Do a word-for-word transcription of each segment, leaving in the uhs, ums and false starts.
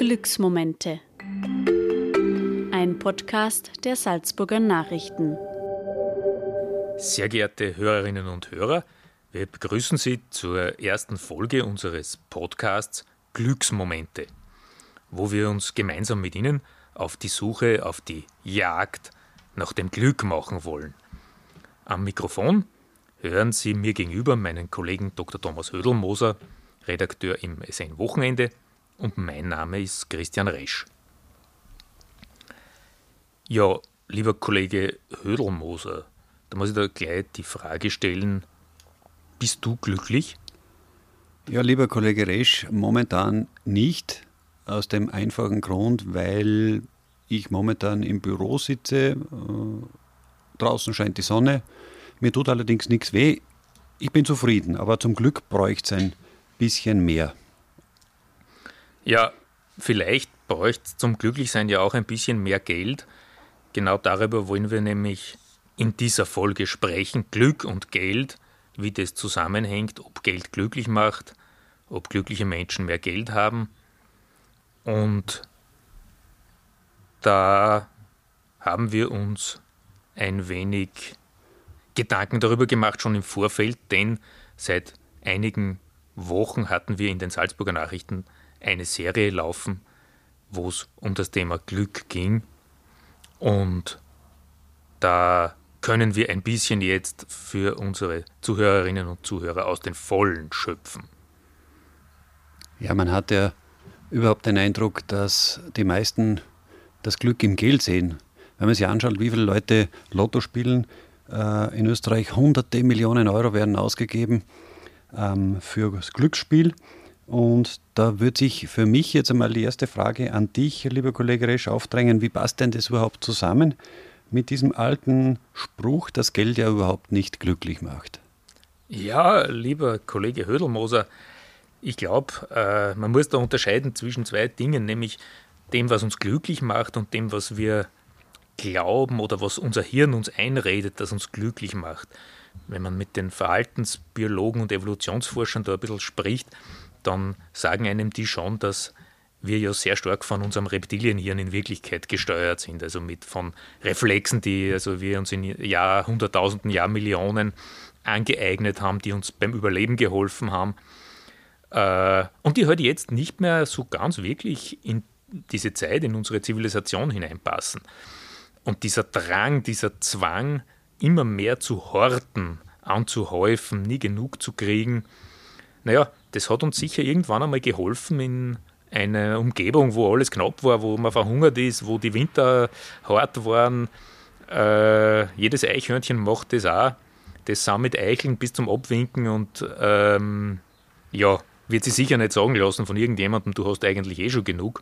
Glücksmomente. Ein Podcast der Salzburger Nachrichten. Sehr geehrte Hörerinnen und Hörer, wir begrüßen Sie zur ersten Folge unseres Podcasts Glücksmomente, wo wir uns gemeinsam mit Ihnen auf die Suche, auf die Jagd nach dem Glück machen wollen. Am Mikrofon hören Sie mir gegenüber meinen Kollegen Doktor Thomas Hödelmoser, Redakteur im S N Wochenende, und mein Name ist Christian Resch. Ja, lieber Kollege Hödelmoser, da muss ich da gleich die Frage stellen, bist du glücklich? Ja, lieber Kollege Resch, momentan nicht, aus dem einfachen Grund, weil ich momentan im Büro sitze, äh, draußen scheint die Sonne, mir tut allerdings nichts weh, ich bin zufrieden, aber zum Glück bräuchte es ein bisschen mehr. Ja, vielleicht bräuchte es zum Glücklichsein ja auch ein bisschen mehr Geld. Genau darüber wollen wir nämlich in dieser Folge sprechen. Glück und Geld, wie das zusammenhängt, ob Geld glücklich macht, ob glückliche Menschen mehr Geld haben. Und da haben wir uns ein wenig Gedanken darüber gemacht, schon im Vorfeld, denn seit einigen Wochen hatten wir in den Salzburger Nachrichten eine Serie laufen, wo es um das Thema Glück ging. Und da können wir ein bisschen jetzt für unsere Zuhörerinnen und Zuhörer aus den Vollen schöpfen. Ja, man hat ja überhaupt den Eindruck, dass die meisten das Glück im Geld sehen. Wenn man sich anschaut, wie viele Leute Lotto spielen, äh, in Österreich hunderte Millionen Euro werden ausgegeben ähm, für das Glücksspiel. Und da würde sich für mich jetzt einmal die erste Frage an dich, lieber Kollege Resch, aufdrängen. Wie passt denn das überhaupt zusammen mit diesem alten Spruch, dass Geld ja überhaupt nicht glücklich macht? Ja, lieber Kollege Hödelmoser, ich glaube, äh, man muss da unterscheiden zwischen zwei Dingen, nämlich dem, was uns glücklich macht und dem, was wir glauben oder was unser Hirn uns einredet, das uns glücklich macht. Wenn man mit den Verhaltensbiologen und Evolutionsforschern da ein bisschen spricht, dann sagen einem die schon, dass wir ja sehr stark von unserem Reptilienhirn in Wirklichkeit gesteuert sind, also mit von Reflexen, die also wir uns in Jahrhunderttausenden, Jahrmillionen angeeignet haben, die uns beim Überleben geholfen haben äh, und die halt jetzt nicht mehr so ganz wirklich in diese Zeit, in unsere Zivilisation hineinpassen. Und dieser Drang, dieser Zwang, immer mehr zu horten, anzuhäufen, nie genug zu kriegen, naja, das hat uns sicher irgendwann einmal geholfen in einer Umgebung, wo alles knapp war, wo man verhungert ist, wo die Winter hart waren. Äh, jedes Eichhörnchen macht das auch. Das sind mit Eicheln bis zum Abwinken und ähm, ja, wird sich sicher nicht sagen lassen von irgendjemandem, du hast eigentlich eh schon genug.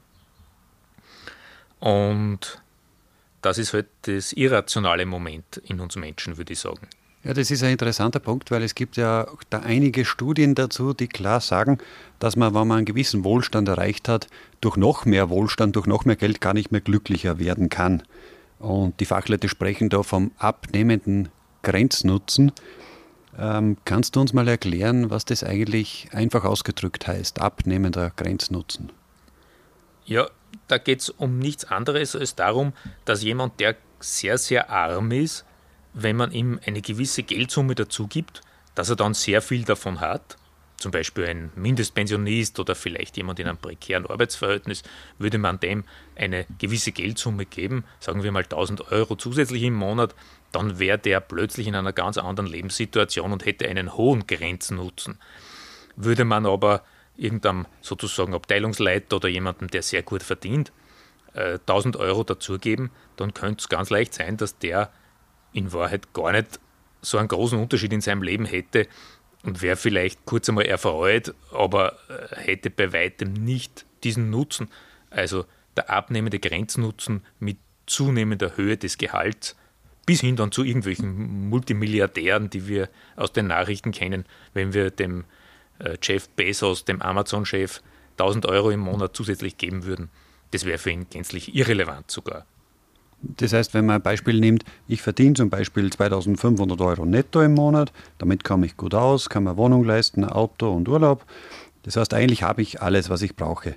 Und das ist halt das irrationale Moment in uns Menschen, würde ich sagen. Ja, das ist ein interessanter Punkt, weil es gibt ja da einige Studien dazu, die klar sagen, dass man, wenn man einen gewissen Wohlstand erreicht hat, durch noch mehr Wohlstand, durch noch mehr Geld gar nicht mehr glücklicher werden kann. Und die Fachleute sprechen da vom abnehmenden Grenznutzen. Ähm, kannst du uns mal erklären, was das eigentlich einfach ausgedrückt heißt, abnehmender Grenznutzen? Ja, da geht es um nichts anderes als darum, dass jemand, der sehr, sehr arm ist, wenn man ihm eine gewisse Geldsumme dazu gibt, dass er dann sehr viel davon hat, zum Beispiel ein Mindestpensionist oder vielleicht jemand in einem prekären Arbeitsverhältnis, würde man dem eine gewisse Geldsumme geben, sagen wir mal tausend Euro zusätzlich im Monat, dann wäre der plötzlich in einer ganz anderen Lebenssituation und hätte einen hohen Grenznutzen. Würde man aber irgendeinem sozusagen Abteilungsleiter oder jemandem, der sehr gut verdient, tausend Euro dazugeben, dann könnte es ganz leicht sein, dass der in Wahrheit gar nicht so einen großen Unterschied in seinem Leben hätte und wäre vielleicht kurz einmal erfreut, aber hätte bei weitem nicht diesen Nutzen, also der abnehmende Grenznutzen mit zunehmender Höhe des Gehalts, bis hin dann zu irgendwelchen Multimilliardären, die wir aus den Nachrichten kennen, wenn wir dem Jeff Bezos, dem Amazon-Chef, tausend Euro im Monat zusätzlich geben würden. Das wäre für ihn gänzlich irrelevant sogar. Das heißt, wenn man ein Beispiel nimmt, ich verdiene zum Beispiel zweitausendfünfhundert Euro netto im Monat, damit komme ich gut aus, kann mir Wohnung leisten, Auto und Urlaub. Das heißt, eigentlich habe ich alles, was ich brauche.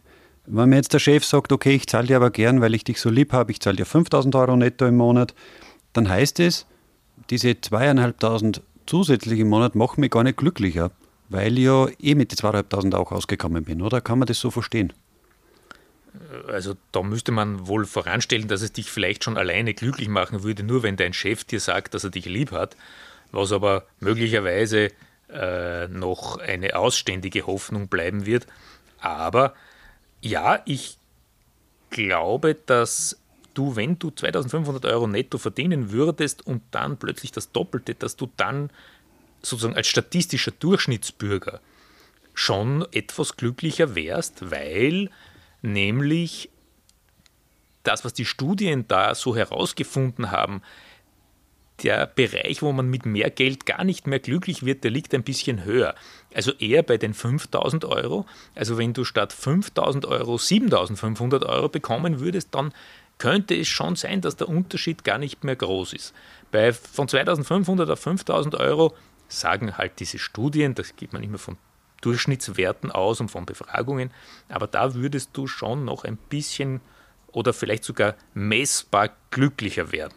Wenn mir jetzt der Chef sagt, okay, ich zahle dir aber gern, weil ich dich so lieb habe, ich zahle dir fünftausend Euro netto im Monat, dann heißt es, diese zweieinhalbtausend zusätzlich im Monat machen mich gar nicht glücklicher, weil ich ja eh mit den zweieinhalbtausend auch ausgekommen bin, oder? Kann man das so verstehen? Also da müsste man wohl voranstellen, dass es dich vielleicht schon alleine glücklich machen würde, nur wenn dein Chef dir sagt, dass er dich lieb hat, was aber möglicherweise äh, noch eine ausständige Hoffnung bleiben wird. Aber ja, ich glaube, dass du, wenn du zweitausendfünfhundert Euro netto verdienen würdest und dann plötzlich das Doppelte, dass du dann sozusagen als statistischer Durchschnittsbürger schon etwas glücklicher wärst, weil nämlich das, was die Studien da so herausgefunden haben, der Bereich, wo man mit mehr Geld gar nicht mehr glücklich wird, der liegt ein bisschen höher. Also eher bei den fünftausend Euro. Also wenn du statt fünftausend Euro siebentausendfünfhundert Euro bekommen würdest, dann könnte es schon sein, dass der Unterschied gar nicht mehr groß ist. Bei, von zweitausendfünfhundert auf fünftausend Euro sagen halt diese Studien, das geht man immer von Durchschnittswerten aus und von Befragungen, aber da würdest du schon noch ein bisschen oder vielleicht sogar messbar glücklicher werden.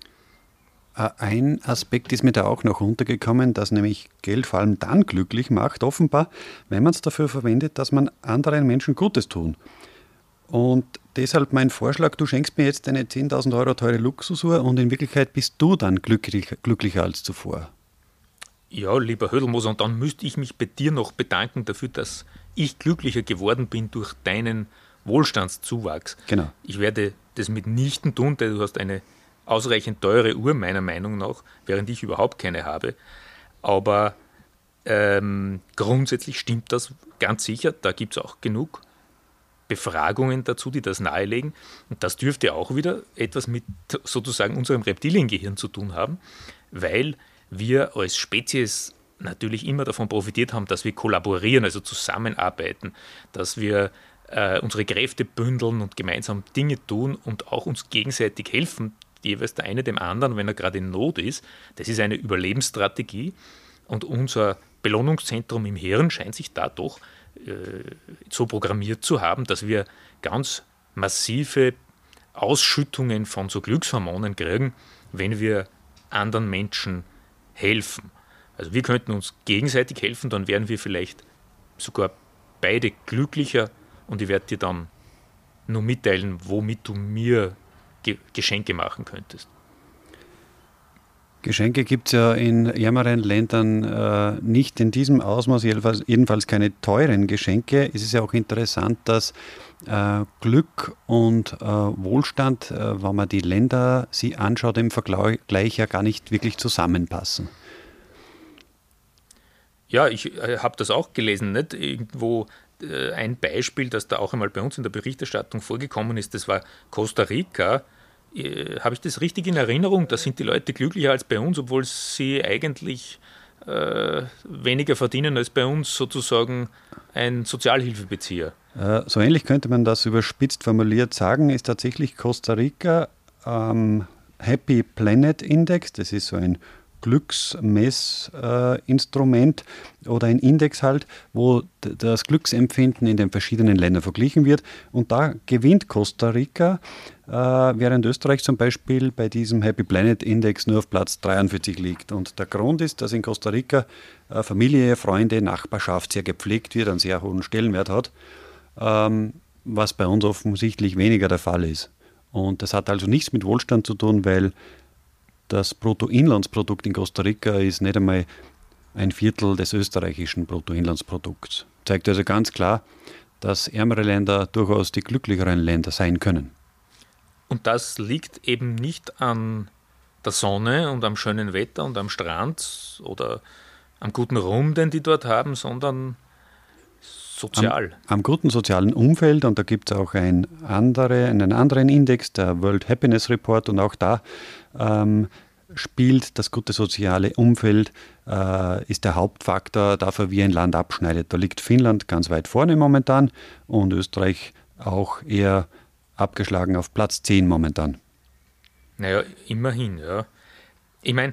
Ein Aspekt ist mir da auch noch untergekommen, dass nämlich Geld vor allem dann glücklich macht, offenbar, wenn man es dafür verwendet, dass man anderen Menschen Gutes tun. Und deshalb mein Vorschlag, du schenkst mir jetzt eine zehntausend Euro teure Luxusuhr und in Wirklichkeit bist du dann glücklich, glücklicher als zuvor. Ja, lieber Hödelmoser, und dann müsste ich mich bei dir noch bedanken dafür, dass ich glücklicher geworden bin durch deinen Wohlstandszuwachs. Genau. Ich werde das mitnichten tun, denn du hast eine ausreichend teure Uhr, meiner Meinung nach, während ich überhaupt keine habe. Aber ähm, grundsätzlich stimmt das ganz sicher. Da gibt es auch genug Befragungen dazu, die das nahelegen. Und das dürfte auch wieder etwas mit sozusagen unserem Reptiliengehirn zu tun haben, weil wir als Spezies natürlich immer davon profitiert haben, dass wir kollaborieren, also zusammenarbeiten, dass wir äh, unsere Kräfte bündeln und gemeinsam Dinge tun und auch uns gegenseitig helfen, jeweils der eine dem anderen, wenn er gerade in Not ist. Das ist eine Überlebensstrategie und unser Belohnungszentrum im Hirn scheint sich da doch äh, so programmiert zu haben, dass wir ganz massive Ausschüttungen von so Glückshormonen kriegen, wenn wir anderen Menschen helfen. Also wir könnten uns gegenseitig helfen, dann wären wir vielleicht sogar beide glücklicher und ich werde dir dann nur mitteilen, womit du mir Ge- Geschenke machen könntest. Geschenke gibt es ja in ärmeren Ländern äh, nicht in diesem Ausmaß, jedenfalls, jedenfalls keine teuren Geschenke. Es ist ja auch interessant, dass äh, Glück und äh, Wohlstand, äh, wenn man die Länder sie anschaut, im Vergleich ja gar nicht wirklich zusammenpassen. Ja, ich äh, habe das auch gelesen, nicht? Irgendwo äh, ein Beispiel, das da auch einmal bei uns in der Berichterstattung vorgekommen ist, das war Costa Rica. Äh, habe ich das richtig in Erinnerung? Da sind die Leute glücklicher als bei uns, obwohl sie eigentlich äh, weniger verdienen als bei uns, sozusagen ein Sozialhilfebezieher. Äh, so ähnlich könnte man das überspitzt formuliert sagen, ist tatsächlich Costa Rica ähm, Happy Planet Index, das ist so ein Glücksmessinstrument äh, oder ein Index halt, wo d- das Glücksempfinden in den verschiedenen Ländern verglichen wird. Und da gewinnt Costa Rica, äh, während Österreich zum Beispiel bei diesem Happy Planet Index nur auf Platz dreiundvierzig liegt. Und der Grund ist, dass in Costa Rica äh, Familie, Freunde, Nachbarschaft sehr gepflegt wird, einen sehr hohen Stellenwert hat, ähm, was bei uns offensichtlich weniger der Fall ist. Und das hat also nichts mit Wohlstand zu tun, weil das Bruttoinlandsprodukt in Costa Rica ist nicht einmal ein Viertel des österreichischen Bruttoinlandsprodukts. Zeigt also ganz klar, dass ärmere Länder durchaus die glücklicheren Länder sein können. Und das liegt eben nicht an der Sonne und am schönen Wetter und am Strand oder am guten Ruhm, den die dort haben, sondern sozial. Am, am guten sozialen Umfeld, und da gibt es auch ein andere, einen anderen Index, der World Happiness Report, und auch da ähm, spielt das gute soziale Umfeld, äh, ist der Hauptfaktor dafür, wie ein Land abschneidet. Da liegt Finnland ganz weit vorne momentan und Österreich auch eher abgeschlagen auf Platz zehn momentan. Naja, immerhin, ja. Ich meine,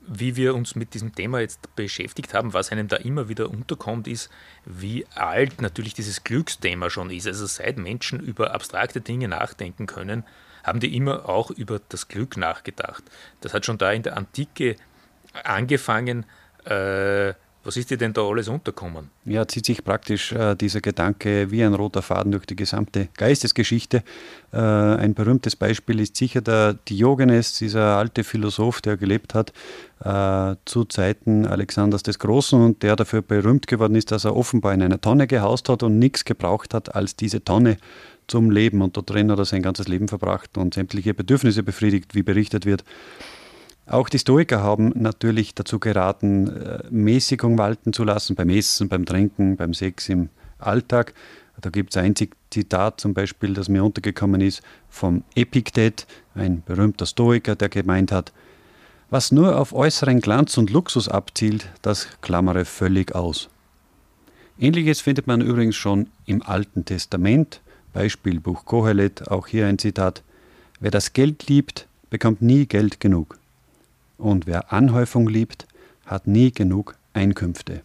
wie wir uns mit diesem Thema jetzt beschäftigt haben, was einem da immer wieder unterkommt, ist, wie alt natürlich dieses Glücksthema schon ist. Also seit Menschen über abstrakte Dinge nachdenken können, haben die immer auch über das Glück nachgedacht. Das hat schon da in der Antike angefangen. Äh, was ist dir denn da alles unterkommen? Ja, zieht sich praktisch äh, dieser Gedanke wie ein roter Faden durch die gesamte Geistesgeschichte. Äh, ein berühmtes Beispiel ist sicher der Diogenes, dieser alte Philosoph, der gelebt hat äh, zu Zeiten Alexanders des Großen und der dafür berühmt geworden ist, dass er offenbar in einer Tonne gehaust hat und nichts gebraucht hat als diese Tonne zum Leben. Und dort drin hat er sein ganzes Leben verbracht und sämtliche Bedürfnisse befriedigt, wie berichtet wird. Auch die Stoiker haben natürlich dazu geraten, Mäßigung walten zu lassen, beim Essen, beim Trinken, beim Sex im Alltag. Da gibt es ein Zitat zum Beispiel, das mir untergekommen ist, vom Epiktet, ein berühmter Stoiker, der gemeint hat, was nur auf äußeren Glanz und Luxus abzielt, das klammere völlig aus. Ähnliches findet man übrigens schon im Alten Testament, Beispiel Buch Kohelet, auch hier ein Zitat, wer das Geld liebt, bekommt nie Geld genug. Und wer Anhäufung liebt, hat nie genug Einkünfte.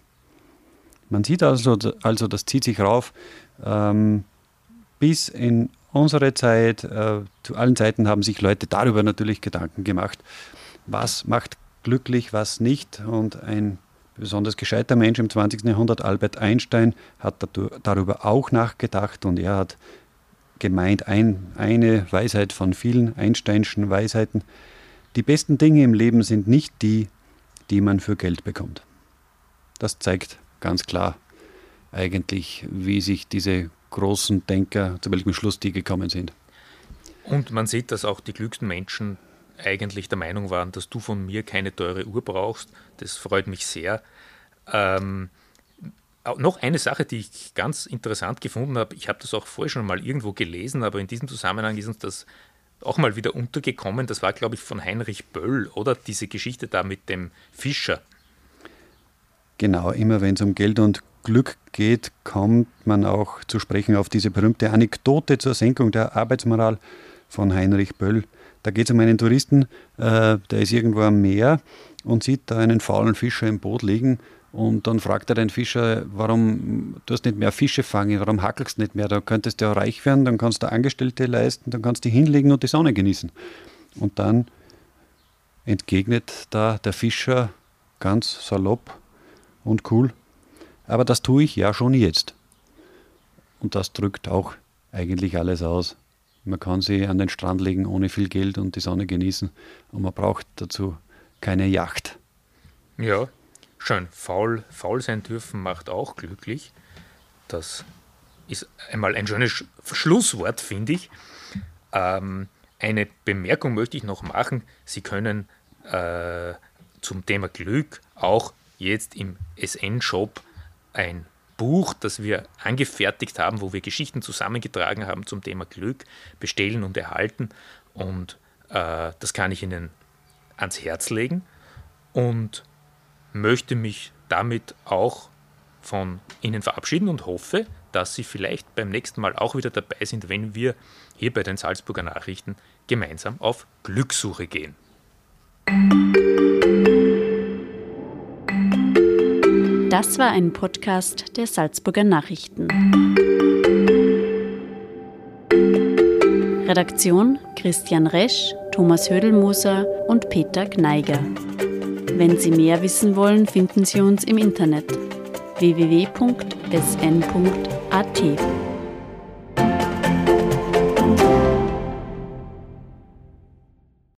Man sieht also, also das zieht sich rauf, ähm, bis in unsere Zeit, äh, zu allen Zeiten haben sich Leute darüber natürlich Gedanken gemacht, was macht glücklich, was nicht. Und ein besonders gescheiter Mensch im zwanzigsten Jahrhundert, Albert Einstein, hat darüber auch nachgedacht und er hat gemeint, ein, eine Weisheit von vielen Einsteinschen Weisheiten, die besten Dinge im Leben sind nicht die, die man für Geld bekommt. Das zeigt ganz klar eigentlich, wie sich diese großen Denker, zu welchem Schluss die gekommen sind. Und man sieht, dass auch die klügsten Menschen eigentlich der Meinung waren, dass du von mir keine teure Uhr brauchst. Das freut mich sehr. Ähm, noch eine Sache, die ich ganz interessant gefunden habe, ich habe das auch vorher schon mal irgendwo gelesen, aber in diesem Zusammenhang ist uns das auch mal wieder untergekommen, das war, glaube ich, von Heinrich Böll, oder? Diese Geschichte da mit dem Fischer. Genau, immer wenn es um Geld und Glück geht, kommt man auch zu sprechen auf diese berühmte Anekdote zur Senkung der Arbeitsmoral von Heinrich Böll. Da geht es um einen Touristen, äh, der ist irgendwo am Meer und sieht da einen faulen Fischer im Boot liegen. Und dann fragt er den Fischer, warum tust du nicht mehr Fische fangen, warum hackelst du nicht mehr, da könntest du ja reich werden, dann kannst du Angestellte leisten, dann kannst du hinlegen und die Sonne genießen. Und dann entgegnet da der Fischer ganz salopp und cool, aber das tue ich ja schon jetzt. Und das drückt auch eigentlich alles aus. Man kann sich an den Strand legen ohne viel Geld und die Sonne genießen und man braucht dazu keine Yacht. Ja. Schön, faul, faul sein dürfen macht auch glücklich. Das ist einmal ein schönes Schlusswort, finde ich. Ähm, eine Bemerkung möchte ich noch machen. Sie können äh, zum Thema Glück auch jetzt im S N-Shop ein Buch, das wir angefertigt haben, wo wir Geschichten zusammengetragen haben zum Thema Glück, bestellen und erhalten. Und äh, das kann ich Ihnen ans Herz legen. Und möchte mich damit auch von Ihnen verabschieden und hoffe, dass Sie vielleicht beim nächsten Mal auch wieder dabei sind, wenn wir hier bei den Salzburger Nachrichten gemeinsam auf Glückssuche gehen. Das war ein Podcast der Salzburger Nachrichten. Redaktion Christian Resch, Thomas Hödelmoser und Peter Gneiger. Wenn Sie mehr wissen wollen, finden Sie uns im Internet w w w punkt s n punkt a t.